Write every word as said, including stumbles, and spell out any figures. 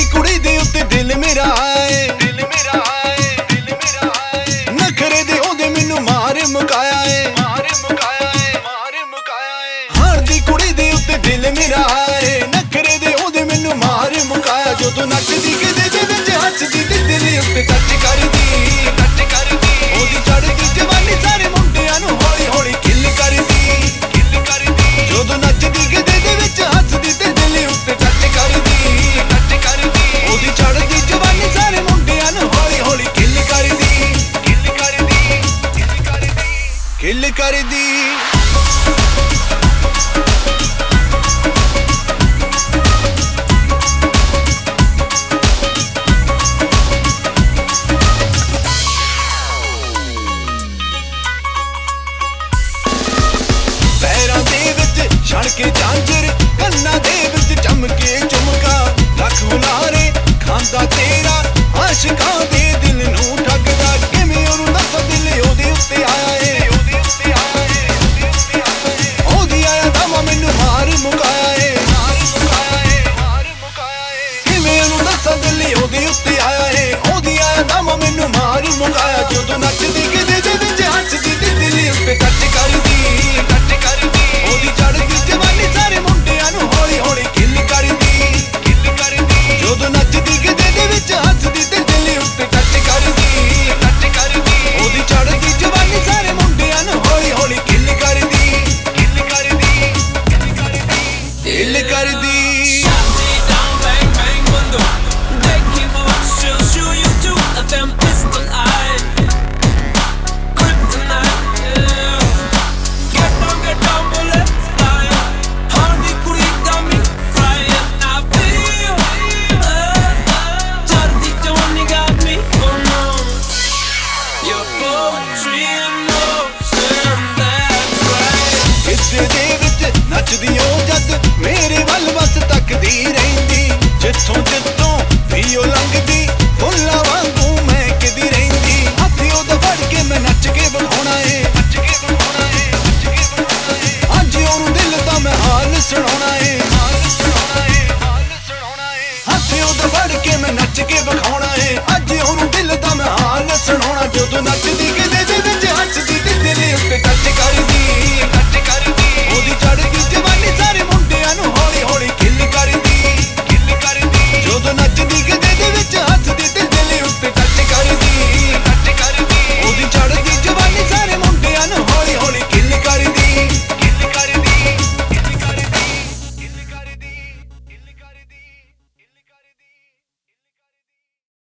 ਦੀ ਕੁੜੀ ਦੇ ਉੱਤੇ ਦਿਲ ਮੇਰਾ ਆਏ ਦਿਲ ਮੇਰਾ ਆਏ ਦਿਲ ਮੇਰਾ ਆਏ ਨਖਰੇ ਦੇ ਉਹਦੇ ਮੈਨੂੰ ਮਾਰ ਮੁਕਾਇਆ ਏ ਮਾਰ ਮੁਕਾਇਆ ਏ ਮਾਰ ਮੁਕਾਇਆ ਏ ਹਾਰ ਦੀ ਕੁੜੀ ਦੇ ਉੱਤੇ ਦਿਲ ਮੇਰਾ ਆਏ ਨਖਰੇ ਦੇ ਉਹਦੇ ਮੈਨੂੰ ਮਾਰ ਮੁਕਾਇਆ ਜਦੋਂ ਨੱਚਦੀ ਕਿਤੇ ਦੇ ਵਿੱਚ ਹੱਸਦੀ ਤੇ ਦਿਲ ਉੱਤੇ ਟੱਚ ਕਰਦੀ ਟੱਚ ਕਰਦੀ ਉਹਦੀ ਚੜ੍ਹਦੀ ਜਵਾਨੀ ਸਾਰੇ ਮੁੰਡਿਆਂ ਨੂੰ ਹੌਲੀ ਹੌਲੀ ਕਿੱਲ ਕਰਦੀ ਕਿੱਲ ਕਰਦੀ ਜਦੋਂ ਨੱਚਦੀ ਕਿਤੇ ਦੇ ਵਿੱਚ ਹੱਸਦੀ ਤੇ ਦਿਲ ਉੱਤੇ ਟੱਚ ਕਰਦੀ ਟੱਚ ਕਰਦੀ ਉਹਦੀ ਚੜ੍ਹਦੀ ਜਵਾਨੀ ਸਾਰੇ ਮੁੰਡਿਆਂ ਨੂੰ ਹੌਲੀ ਹੌਲੀ ਕਿੱਲ ਕਰਦੀ ਕਿੱਲ ਕਰਦੀ ਕਿੱਲ ਕਰਦੀ ਕਿੱਲ ਕਰਦੀ ਛੜ ਕੇ ਝਾਂਜਰ ਕੰਨਾਂ ਦੇ ਵਿੱਚ ਚਮਕੇ ਝੁਮਕਾ ਲੱਖ ਹੁਲਾਰੇ ਖਾਂਦਾ ਤੇਰਾ ਆਸ਼ਿਕਾਂ ਦੇ ਦਿਲ ਨੂੰ ਠੱਗਦਾ ਕਿਵੇਂ ਉਹਨੂੰ ਦੱਸ ਦਿਲ ਉਹਦੇ ਉੱਤੇ ਆਇਆ ਏ ਉਹਦੇ ਉੱਤੇ ਆਇਆ ਏ ਉਹਦੇ ਉੱਤੇ ਆਇਆ ਏ ਉਹਦੀ ਆਇਆ ਦਮਾ ਮੈਨੂੰ ਮਾਰ ਮੁਕਾਇਆ ਏ ਮਾਰ ਮੁਕਾਇਆ ਏ ਮਾਰ ਮੁਕਾਇਆ ਏ ਕਿਵੇਂ ਉਹਨੂੰ ਦੱਸ ਦਿਲ ਉਹਦੇ ਉੱਤੇ ਆਇਆ ਏ ਉਹਦੀ ਆਇਆ ਦਮਾ ਮੈਨੂੰ ਮਾਰ ਮੁਕਾਇਆ ਜਦੋਂ ਨੱਚਦੀ ਕਿਤੇ ਦੇ ਵਿੱਚ ਹੱਸਦੀ ਤੇ ਦਿਲ ਉੱਤੇ ਟੱਚ ਕਰਦੀ ਟੱਚ ਕਰਦੀ ਉਹਦੀ ਚੜ੍ਹਦੀ ਜਵਾਨੀ ਸਾਰੇ ਮੁੰਡਿਆਂ ਨੂੰ ਹੌਲੀ ਹੌਲੀ ਕਿੱਲ ਕਰਦੀ ਕਿੱਲ ਕਰਦੀ ਜਦੋਂ ਨੱਚਦੀ ਕਿਤੇ ਦੇ ਵਿੱਚ ਹੱਸਦੀ ਤੇ ਦਿਲ ਉੱਤੇ ਟੱਚ ਕਰਦੀ ਟੱਚ ਕਰਦੀ ਉਹਦੀ ਚੜ੍ਹਦੀ ਜਵਾਨੀ ਸਾਰੇ ਮੁੰਡਿਆਂ ਨੂੰ ਹੌਲੀ ਹੌਲੀ ਕਿੱਲ ਕਰਦੀ ਕਿੱਲ ਕਰਦੀ ਕਿੱਲ ਕਰਦੀ ਦਿਲ ਕਰਦੀ ਨੱਚਦੀ ਉਹ ਜਦ ਮੇਰੇ ਵੱਲ ਬਸ ਤੱਕਦੀ ਰਹਿੰਦੀ ਜਿੱਥੋਂ ਜਿੱਥੋਂ ਵੀ ਉਹ ਲੰਘ